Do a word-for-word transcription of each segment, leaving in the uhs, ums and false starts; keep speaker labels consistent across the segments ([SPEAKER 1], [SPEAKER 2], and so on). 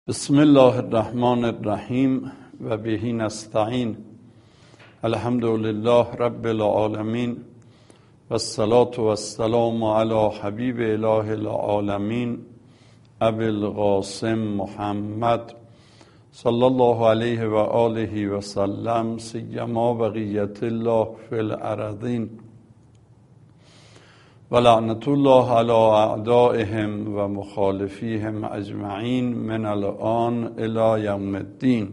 [SPEAKER 1] بسم الله الرحمن الرحیم و به نستعین. الحمد لله رب العالمین و الصلاة و السلام علی حبیب اله العالمین ابی القاسم محمد صلی الله علیه و آله و سلم، سیما بقیت الله فی الارضین و لعنت الله علی اعدائهم و مخالفیهم اجمعین من الان الی یوم الدین.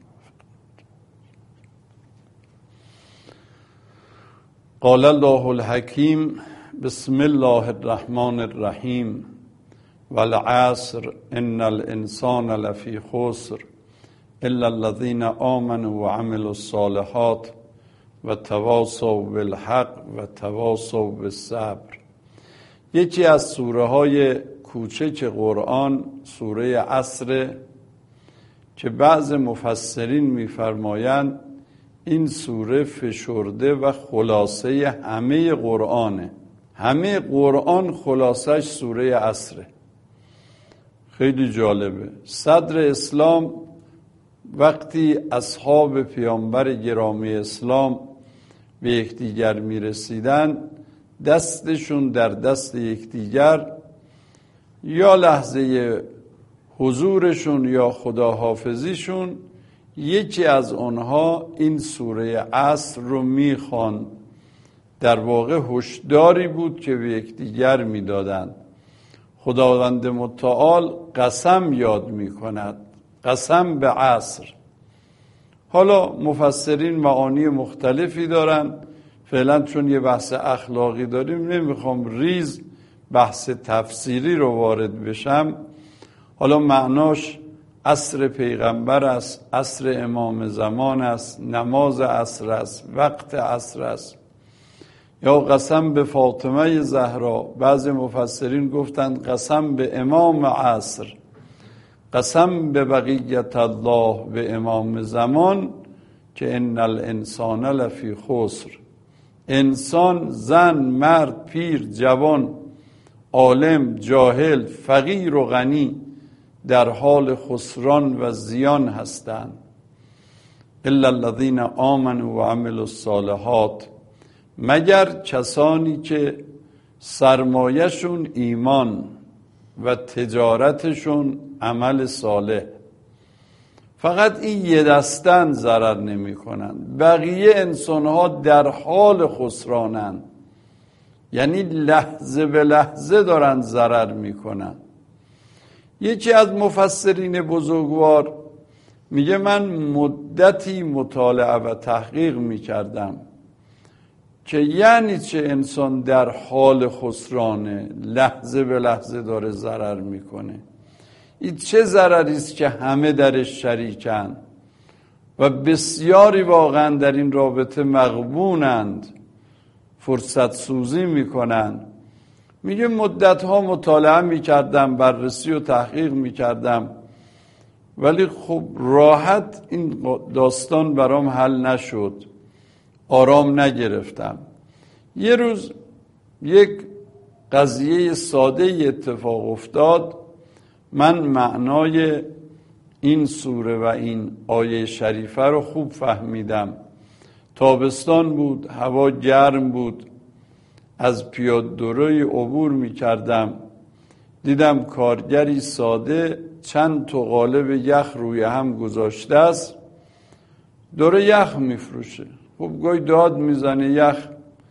[SPEAKER 1] قال الله الحکیم بسم الله الرحمن الرحیم والعصر ان الانسان لفی خسر الا الذین آمنوا وعملوا الصالحات و تواصوا بالحق و تواصوا بالصبر. یکی از سوره های کوچک قرآن سوره عصر که بعض مفسرین می‌فرمایند این سوره فشرده و خلاصه همه قرآنه. همه قرآن خلاصش سوره عصره. خیلی جالبه. صدر اسلام وقتی اصحاب پیامبر گرامی اسلام به یکدیگر می‌رسیدن، دستشون در دست یکدیگر، یا لحظه حضورشون یا خداحافظیشون، یکی از آنها این سوره عصر رو میخوان. در واقع هشداری بود که به یکدیگر میدادند. خداوند متعال قسم یاد میکند، قسم به عصر. حالا مفسرین معانی مختلفی دارن. فعلا چون یه بحث اخلاقی داریم نمیخوام ریز بحث تفسیری رو وارد بشم. حالا معناش عصر پیغمبر است، عصر امام زمان است، نماز عصر است، وقت عصر است، یا قسم به فاطمه زهرا. بعض مفسرین گفتند قسم به امام عصر، قسم به بقیت الله، به امام زمان، که ان الانسان لفی خسر. انسان، زن، مرد، پیر، جوان، عالم، جاهل، فقیر و غنی در حال خسران و زیان هستند. الا الذین آمنوا و عملوا الصالحات، مگر کسانی که سرمایه‌شون ایمان و تجارتشون عمل صالح. فقط این یه دستن ضرر نمی کنند، بقیه انسان ها در حال خسرانند، یعنی لحظه به لحظه دارن ضرر می کنند. یکی از مفسرین بزرگوار میگه من مدتی مطالعه و تحقیق می کردم که یعنی چه انسان در حال خسرانه، لحظه به لحظه داره ضرر می کنه. این چه ضرری است که همه درش شریکند و بسیاری واقعا در این رابطه مغبونند، فرصت سوزی میکنند. میگه مدت ها مطالعه میکردم، بررسی و تحقیق میکردم، ولی خب راحت این داستان برام حل نشد، آرام نگرفتم. یه روز یک قضیه ساده اتفاق افتاد. من معنای این سوره و این آیه شریفه رو خوب فهمیدم. تابستان بود، هوا گرم بود، از پیاده‌روی عبور می کردم. دیدم کارگری ساده چند تا قالب یخ روی هم گذاشته است، داره یخ می فروشه. خب گاهی داد میزنه یخ،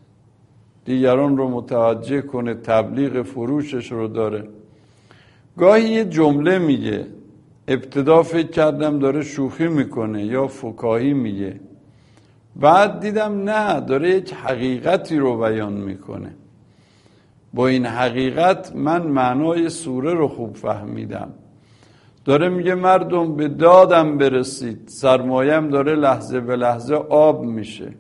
[SPEAKER 1] دیگران رو متوجه کنه، تبلیغ فروشش رو داره. گاهی یه جمله میگه، ابتدا فکر کردم داره شوخی میکنه یا فکاهی میگه، بعد دیدم نه، داره یک حقیقتی رو بیان میکنه. با این حقیقت من معنای سوره رو خوب فهمیدم. داره میگه مردم به دادم برسید، سرمایم داره لحظه به لحظه آب میشه.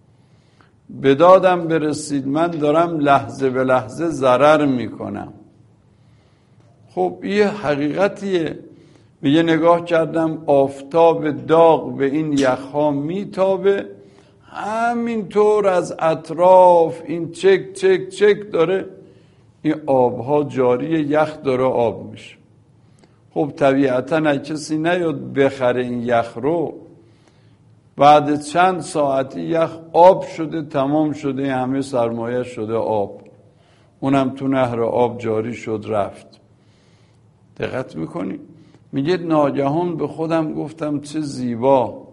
[SPEAKER 1] به دادم برسید، من دارم لحظه به لحظه ضرر میکنم. خب یه حقیقتیه. میگه نگاه کردم آفتاب داغ به این یخها میتابه، همینطور از اطراف این چک چک چک داره این آبها جاری، یخ داره آب میشه. خب طبیعتا کسی نیاد بخره این یخ رو، بعد چند ساعتی یخ آب شده، تمام شده، همه سرمایه شده آب، اونم تو نهر آب جاری شد رفت. دقت میکنی؟ میگه ناگهان به خودم گفتم چه زیبا،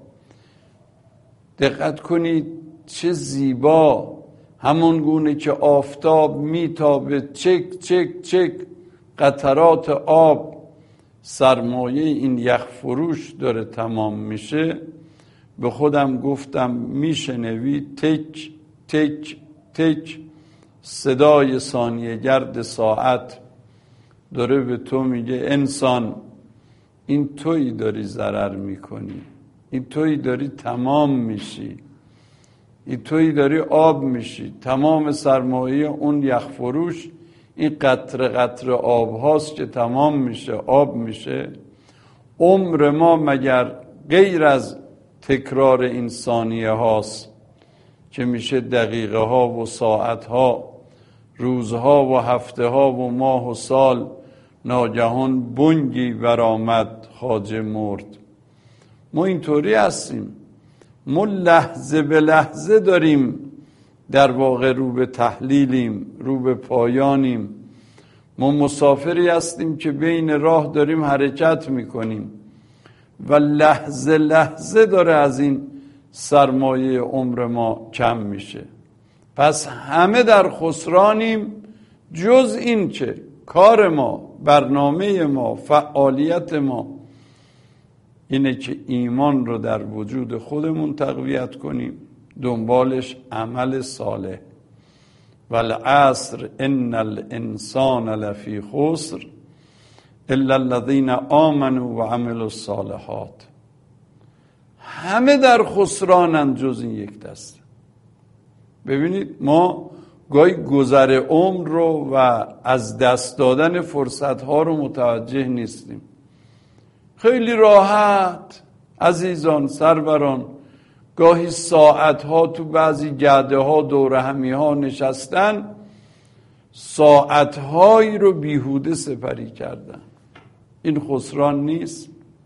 [SPEAKER 1] دقت کنید چه زیبا، همون گونه که آفتاب میتابه چک چک چک قطرات آب سرمایه این یخ فروش داره تمام میشه. به خودم گفتم میشنوی تک تک تک صدای ثانیه گرد ساعت داره به تو میگه انسان این تویی داری ضرر میکنی، این تویی داری تمام میشی، این تویی داری آب میشی. تمام سرمایه اون یخ فروش این قطره قطره آب هاست که تمام میشه، آب میشه. عمر ما مگر غیر از تکرار این ثانیه هاست که میشه دقیقه ها و ساعت ها، روزها و هفته ها و ماه و سال. ناگهان بنگی برآمد خواجه مرد. ما اینطوری هستیم، ما لحظه به لحظه داریم در واقع رو به تحلیلیم، رو به پایانیم. ما مسافری هستیم که بین راه داریم حرکت میکنیم و لحظه لحظه داره از این سرمایه عمر ما کم میشه. پس همه در خسرانیم جز این که کار ما، برنامه ما، فعالیت ما اینه که ایمان رو در وجود خودمون تقویت کنیم، دنبالش عمل صالح. والعصر ان الانسان لفی خسر الا الذین آمنوا و عملوا الصالحات. همه در خسرانند جز این یک دسته. ببینید ما گاهی گذر عمر رو و از دست دادن فرصتها رو متوجه نیستیم. خیلی راحت عزیزان سروران گاهی ساعتها تو بعضی گرده ها دور همی ها نشستن، ساعتهایی رو بیهوده سپری کردن. این خسران نیست؟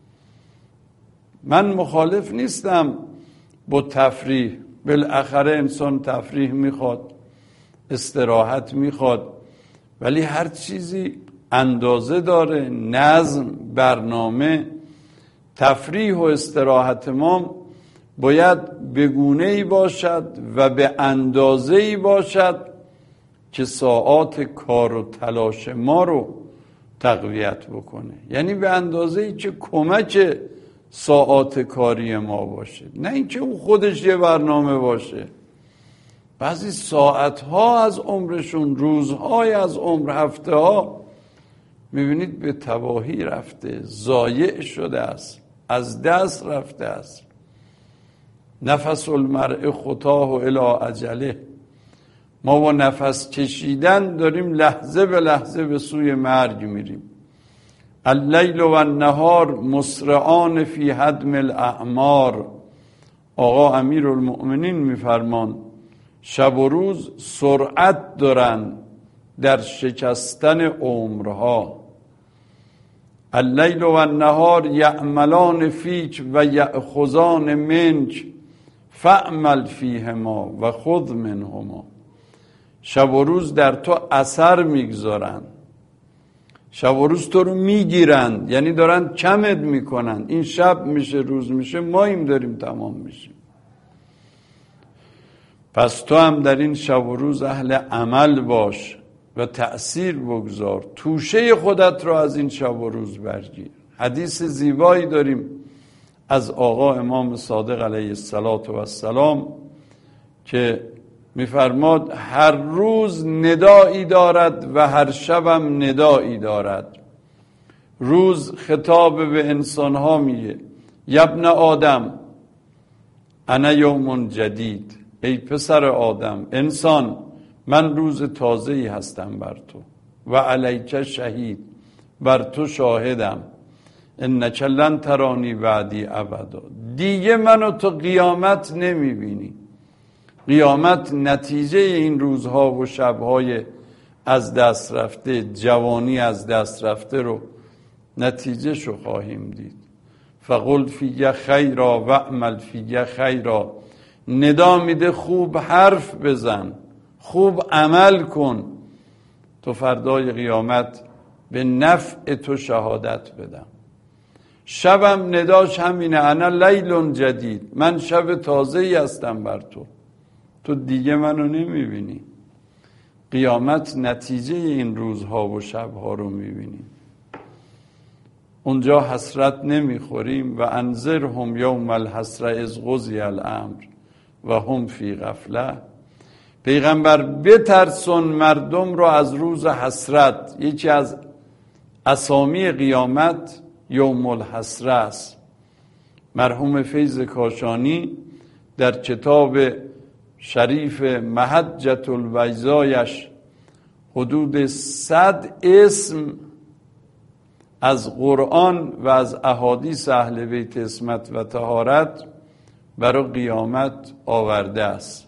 [SPEAKER 1] من مخالف نیستم با تفریح، بالاخره انسان تفریح میخواد، استراحت میخواد، ولی هر چیزی اندازه داره، نظم، برنامه. تفریح و استراحت ما باید بگونه‌ای باشد و به اندازه‌ای باشد که ساعات کار و تلاش ما رو تقویت بکنه، یعنی به اندازه‌ای که کمک ساعات کاری ما باشه، نه اینکه اون خودش یه برنامه باشه. بعضی ساعتها از عمرشون، روزهای از عمر، هفته ها میبینید به تباهی رفته، ضایع شده است، از دست رفته است. نفس المرء خطاه الی اجله. ما با نفس کشیدن داریم لحظه به لحظه به سوی مرگ میریم. اللیل و النهار مسرعان فی هدم الاعمار. آقا امیرالمؤمنین میفرمان شب و روز سرعت دارن در شکستن عمرها. اللیل و النهار یعملان فیک و یأخذان منک فعمل فیهما و خذ منهما. شب و روز در تو اثر میگذارن، شب و روز تو رو میگیرن، یعنی دارن کمت میکنن. این شب میشه، روز میشه، ماییم داریم تمام میشیم. پس تو هم در این شب و روز اهل عمل باش و تأثیر بگذار، توشه خودت رو از این شب و روز برگیر. حدیث زیبایی داریم از آقا امام صادق علیه السلام که میفرماد هر روز ندایی دارد و هر شبم ندایی دارد. روز خطاب به انسانها میگه یبن آدم انا یوم جدید، ای پسر آدم، انسان، من روز تازه‌ای هستم بر تو. و علیک شهید، بر تو شاهدم. انک لن ترانی بعدی ابدا، دیگه منو تو قیامت نمیبینی. قیامت نتیجه این روزها و شبهای از دست رفته، جوانی از دست رفته رو نتیجه شو خواهیم دید. فقل فیه خیرا و اعمل فیه خیرا، ندا میده خوب حرف بزن، خوب عمل کن، تو فردای قیامت به نفع تو شهادت بدم. شبم نداش همینه، انا لیل جدید، من شب تازه ای هستم بر تو، تو دیگه منو نمیبینی. قیامت نتیجه این روزها و شبها رو میبینیم. اونجا حسرت نمیخوریم. و انذرهم یوم الحسرة اذ قضی الامر و هم فی غفله. پیغمبر بترسون مردم رو از روز حسرت. یکی از اسامی قیامت یوم الحسره است. مرحوم فیض کاشانی در کتاب شریف محجة البیضایش حدود صد اسم از قرآن و از احادیث اهل بیت عصمت و طهارت برای قیامت آورده است.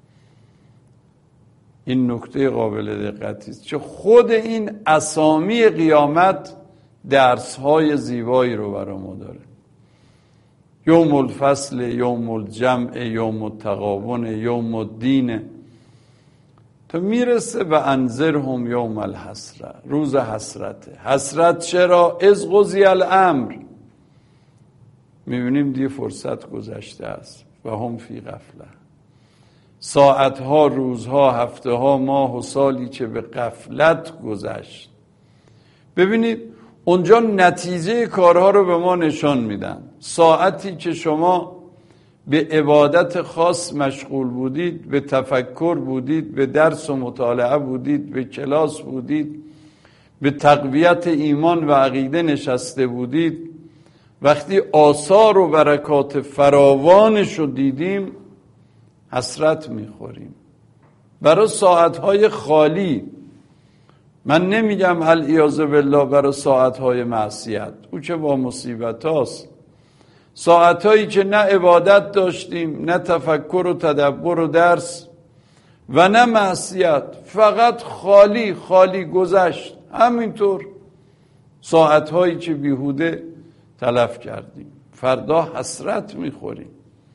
[SPEAKER 1] این نکته قابل دقتی است، چه خود این اسامی قیامت درس‌های زیبایی رو برای ما داره. یوم الفصل، یوم الجمع، یوم التغابن، یوم الدین، تا میرسه و انذرهم یوم الحسرة، روز حسرته. حسرت چرا؟ اذ قضی الامر، میبینیم دیگه فرصت گذشته است. و هم فی غفله، ساعتها، روزها، هفتهها، ماه و سالی که به غفلت گذشت. ببینید اونجا نتیجه کارها رو به ما نشان میدن. ساعتی که شما به عبادت خاص مشغول بودید، به تفکر بودید، به درس و مطالعه بودید، به کلاس بودید، به تقویت ایمان و عقیده نشسته بودید، وقتی آثار و برکات فراوانش رو دیدیم حسرت میخوریم. برای ساعتهای خالی، من نمیگم العیاذ بالله برای ساعتهای معصیت، او که با مصیبت هاست، ساعتهایی که نه عبادت داشتیم، نه تفکر و تدبر و درس و نه معصیت، فقط خالی خالی گذشت. همینطور ساعتهایی که بیهوده تلف کردیم. فردا حسرت میخوریم،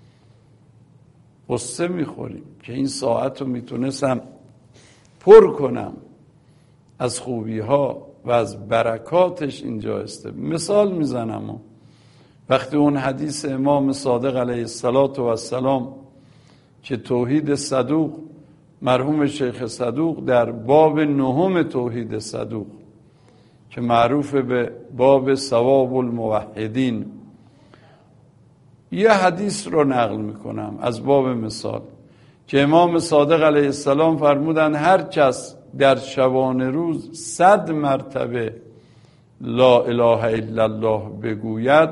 [SPEAKER 1] غصه میخوریم که این ساعت رو میتونستم پر کنم از خوبی ها و از برکاتش اینجا است. مثال میزنم، وقتی اون حدیث امام صادق علیه السلام که توحید صدوق، مرحوم شیخ صدوق در باب نهم توحید صدوق که معروف به باب ثواب الموحدین، یه حدیث رو نقل میکنم از باب مثال که امام صادق علیه السلام فرمودن هر کس در شبانه روز صد مرتبه لا اله الا الله بگوید،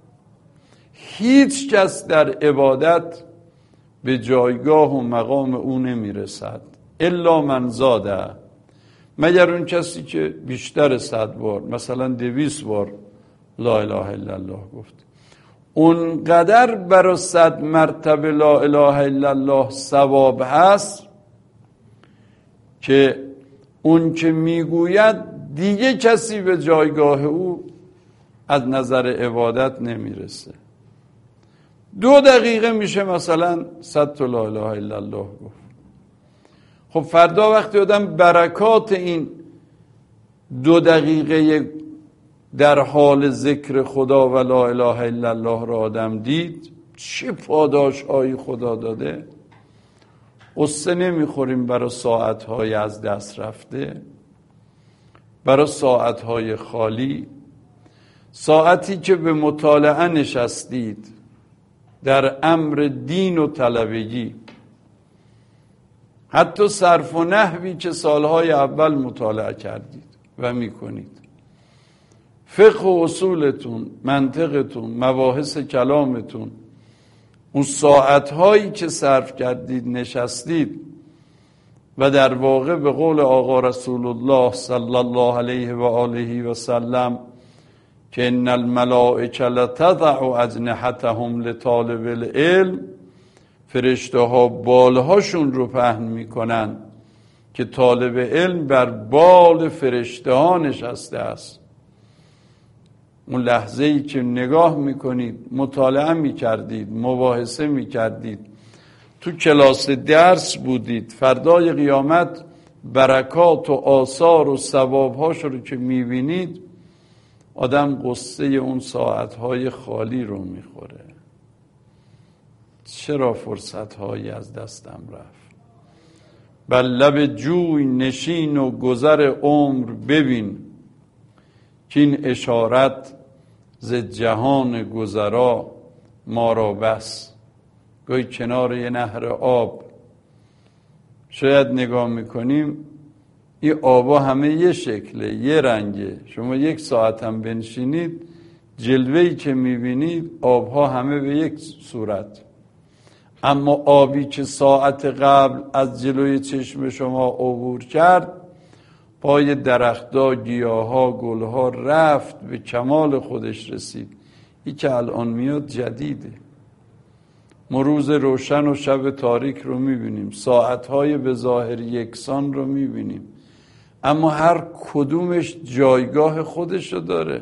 [SPEAKER 1] هیچ کس در عبادت به جایگاه و مقام او نمیرسد الا من زاده، مگر اون کسی که بیشتر صد بار، مثلا دویست بار لا اله الا الله گفت. اونقدر برای صد مرتبه لا اله الا الله ثواب هست که اون که میگوید دیگه کسی به جایگاه او از نظر عبادت نمیرسه. دو دقیقه میشه مثلا صد تا لا اله الا الله گفت. خب فردا وقتی آدم برکات این دو دقیقه در حال ذکر خدا و لا اله الا الله را آدم دید، چه پاداش هایی خدا داده. قصه نمیخوریم برای ساعتهای از دست رفته، برای ساعتهای خالی، ساعتی که به مطالعه نشستید در امر دین و طلبگی، حتی صرف و نحوی که سالهای اول مطالعه کردید و میکنید، فقه و اصولتون، منطقتون، مباحث کلامتون، اون ساعتهایی که صرف کردید نشستید و در واقع به قول آقا رسول الله صلی الله علیه و آله و سلم که ان الملائکه لتضع اجنحتهم لطالب العلم، فرشته ها بالهاشون رو پهن میکنن که طالب علم بر بال فرشته ها نشسته است. اون لحظه ای که نگاه میکنید، مطالعه میکردید، مباحثه میکردید، تو کلاس درس بودید، فردای قیامت برکات و آثار و ثوابهاش رو که میبینید، آدم قصه اون ساعتهای خالی رو میخوره. چرا فرصتهایی از دستم رفت؟ بر لب جوی نشین و گذر عمر ببین، که این اشارت ز جهان گذرا ما را بس. گوی کنار یه نهر آب شاید نگاه میکنیم، این آبا همه یه شکله، یه رنگه. شما یک ساعت هم بنشینید، جلوهی که میبینید آبها همه به یک صورت. اما آبی که ساعت قبل از جلوی چشم شما عبور کرد، پای درختها، گیاها، گلها رفت، به کمال خودش رسید. این که الان میاد جدیده. ما روز روشن و شب تاریک رو میبینیم، ساعتهای به ظاهر یکسان رو میبینیم، اما هر کدومش جایگاه خودش رو داره.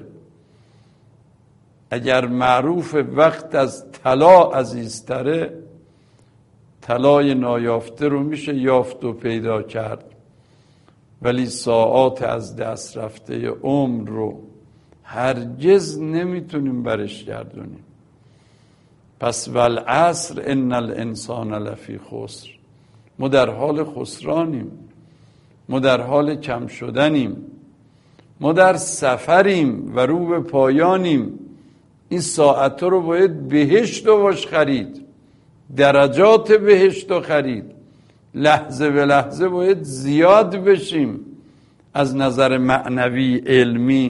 [SPEAKER 1] اگر معروف وقت از طلا عزیزتره، طلای نایافته رو میشه یافت و پیدا کرد، ولی ساعات از دست رفته عمر رو هرگز نمیتونیم برش گردونیم. پس والعصر ان الانسان لفی خسر. ما در حال خسرانیم، ما در حال کم شدنیم، ما در سفریم و رو به پایانیم. این ساعت رو باید بهشت رو باش خرید، درجات بهشت رو خرید. لحظه به لحظه باید زیاد بشیم از نظر معنوی علمی.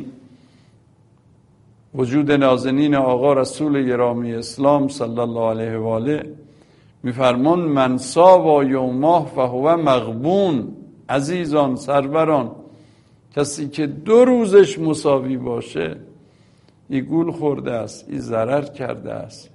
[SPEAKER 1] وجود نازنین آقا رسول گرامی اسلام صلی الله علیه و آله میفرمان من ساوا یومه فهو مغبون. عزیزان، سروران، کسی که دو روزش مساوی باشه، این گول خورده است، این ضرر کرده است.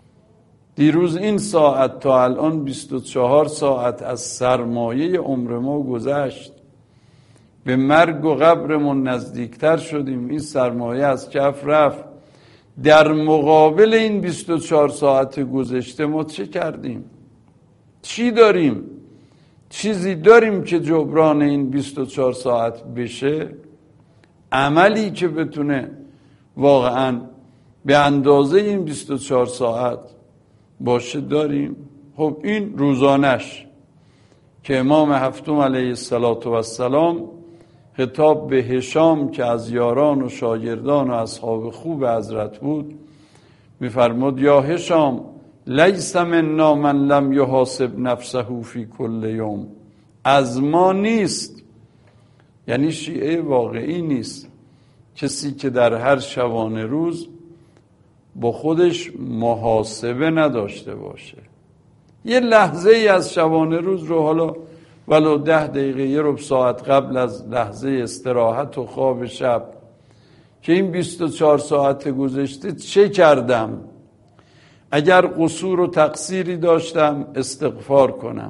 [SPEAKER 1] دیروز این ساعت تا الان بیست و چهار ساعت از سرمایه عمر ما گذشت، به مرگ و قبرمون نزدیکتر شدیم، این سرمایه از کف رفت. در مقابل این بیست و چهار ساعت گذشته ما چه کردیم؟ چی داریم؟ چیزی داریم که جبران این بیست و چهار ساعت بشه؟ عملی که بتونه واقعا به اندازه این بیست و چهار ساعت باشه داریم؟ خب این روزانش که امام هفتم علیه السلام خطاب به هشام که از یاران و شاگردان و اصحاب خوب حضرت بود میفرمود یا هشام لیس منا من لم یحاسب نفسه فی کل یوم. از ما نیست، یعنی شیعه واقعی نیست کسی که در هر شبانه روز با خودش محاسبه نداشته باشه. یه لحظه ای از شبانه روز رو، حالا ولو ده دقیقه، یه ربع ساعت قبل از لحظه استراحت و خواب شب، که این بیست و چهار ساعت گذشته چه کردم؟ اگر قصور و تقصیری داشتم استغفار کنم،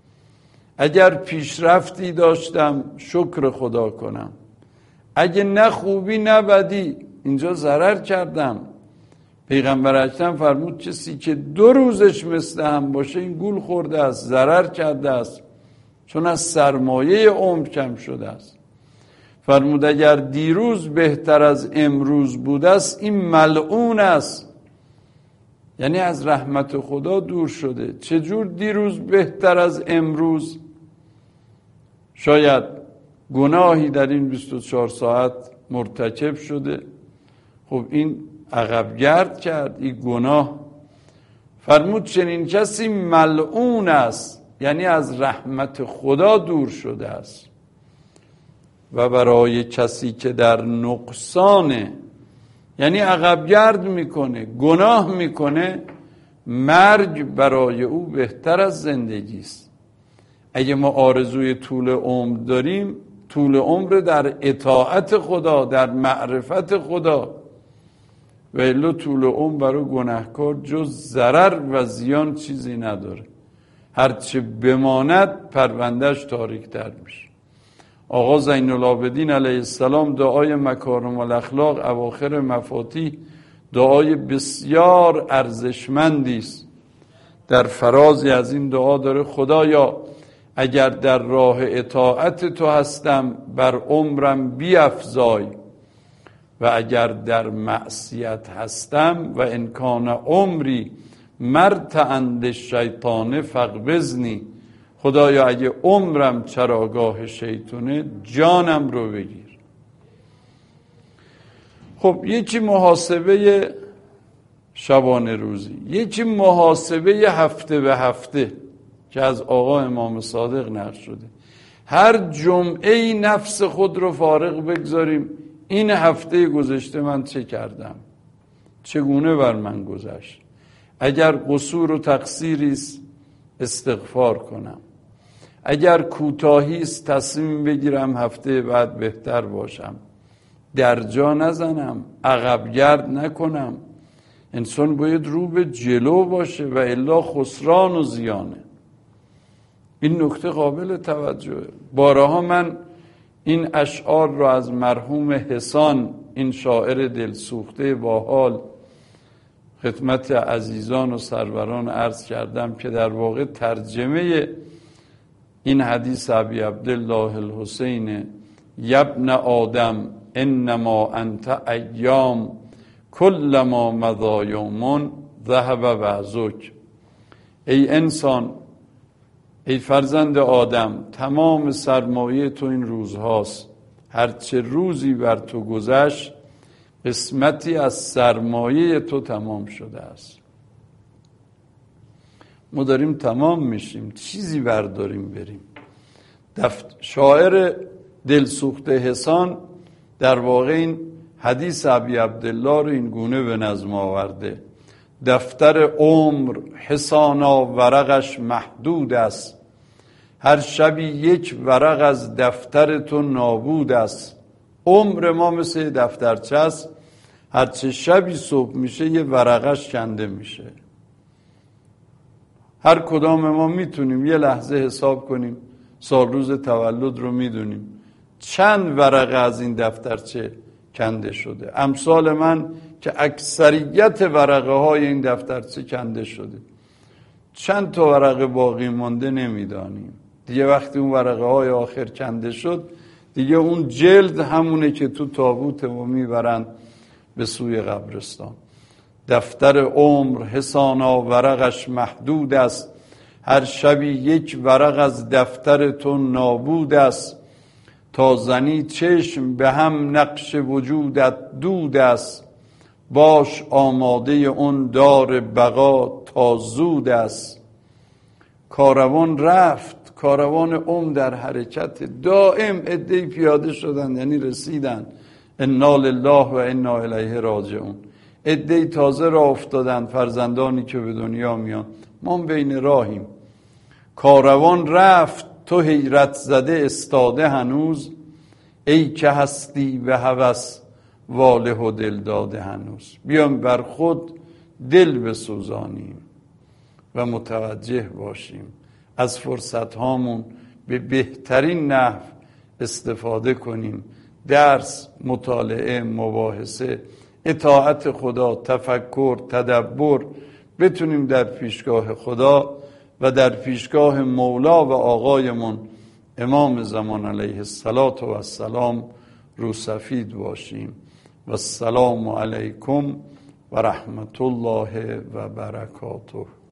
[SPEAKER 1] اگر پیشرفتی داشتم شکر خدا کنم، اگه نه خوبی نه بدی اینجا ضرر کردم. پیغمبر اکرم فرمود کسی که دو روزش مثل هم باشه این گول خورده است، ضرر کرده است، چون از سرمایه عمر کم شده است. فرمود اگر دیروز بهتر از امروز بوده است این ملعون است، یعنی از رحمت خدا دور شده. چجور دیروز بهتر از امروز؟ شاید گناهی در این بیست و چهار ساعت مرتکب شده، خب این عقب گرد کرد این گناه. فرمود چنین کسی ملعون است، یعنی از رحمت خدا دور شده است. و برای کسی که در نقصانه، یعنی عقب گرد میکنه، گناه میکنه، مرگ برای او بهتر از زندگی است. اگه ما آرزوی طول عمر داریم، طول عمر در اطاعت خدا، در معرفت خدا، و الا طول عمر برای گناهکار جز ضرر و زیان چیزی نداره. هرچه بماند پروندهش تاریک تر میشه. آقا زین العابدین علیه السلام دعای مکارم الاخلاق اواخر مفاتیح دعای بسیار ارزشمندی است. در فرازی از این دعا داره: خدایا اگر در راه اطاعت تو هستم بر عمرم بیفزای و اگر در معصیت هستم و امکان عمری مرتعند شیطان فقبضنی. خدایا اگه عمرم چراگاه شیطونه جانم رو بگیر. خب یکی محاسبه شبانه روزی، یکی محاسبه هفته به هفته که از آقا امام صادق نقل شده. هر جمعه نفس خود رو فارغ بگذاریم، این هفته گذشته من چه کردم، چگونه بر من گذشت. اگر قصور و تقصیری است استغفار کنم، اگر کوتاهی است تصمیم بگیرم هفته بعد بهتر باشم، در جا نزنم، عقب گرد نکنم. انسان باید رو به جلو باشه و الا خسران و زیانه. این نکته قابل توجهه. بارها من این اشعار رو از مرحوم حسان، این شاعر دلسوخته باحال، خدمت عزیزان و سروران عرض کردم که در واقع ترجمه این حدیث ابی عبدالله الحسین: یبن آدم انما انت ایام کلما مضی یوم ذهب بعضک. ای انسان، ای فرزند آدم، تمام سرمایه تو این روزهاست. هرچه روزی بر تو گذشت قسمتی از سرمایه تو تمام شده است. ما داریم تمام میشیم، چیزی برداریم بریم. دفت... شاعر دلسوخته حسان در واقع این حدیث ابی عبدالله رو این گونه به نظم آورده: دفتر عمر حسانا ورقش محدود است، هر شبی یک ورق از دفتر تو نابود است. عمر ما مثل دفترچه است، هرچه شبی صبح میشه یه ورقش کنده میشه. هر کدام ما میتونیم یه لحظه حساب کنیم، سال روز تولد رو میدونیم چند ورقه از این دفترچه کنده شده. امثال من که اکثریت ورقه های این دفترچه کنده شده، چند تا ورقه باقی مانده نمیدانیم. دیگه وقتی اون ورقه های آخر کنده شد، دیگه اون جلد همونه که تو تابوت و میبرن به سوی قبرستان. دفتر عمر حسانا ورقش محدود است، هر شبی یک ورق از دفتر تو نابود است. تا زنی چشم به هم نقش وجودت دود است، باش آماده اون دار بقا تا زود است. کاروان رفت، کاروان عمر در حرکت، دائم عده‌ای پیاده شدن، یعنی رسیدن. انا لله و انا الیه راجعون. عده‌ای تازه راه افتادن، فرزندانی که به دنیا میان، ما بین راهیم. کاروان رفت، تو حیرت زده استاده هنوز، ای که هستی به هوس واله و دل داده هنوز. بیام بر خود دل بسوزانیم و متوجه باشیم، از فرصت هامون به بهترین نحو استفاده کنیم. درس، مطالعه، مباحثه، اطاعت خدا، تفکر، تدبر، بتونیم در پیشگاه خدا و در پیشگاه مولا و آقایمون امام زمان علیه السلام رو سفید باشیم. و السلام علیکم و رحمت الله و برکاته.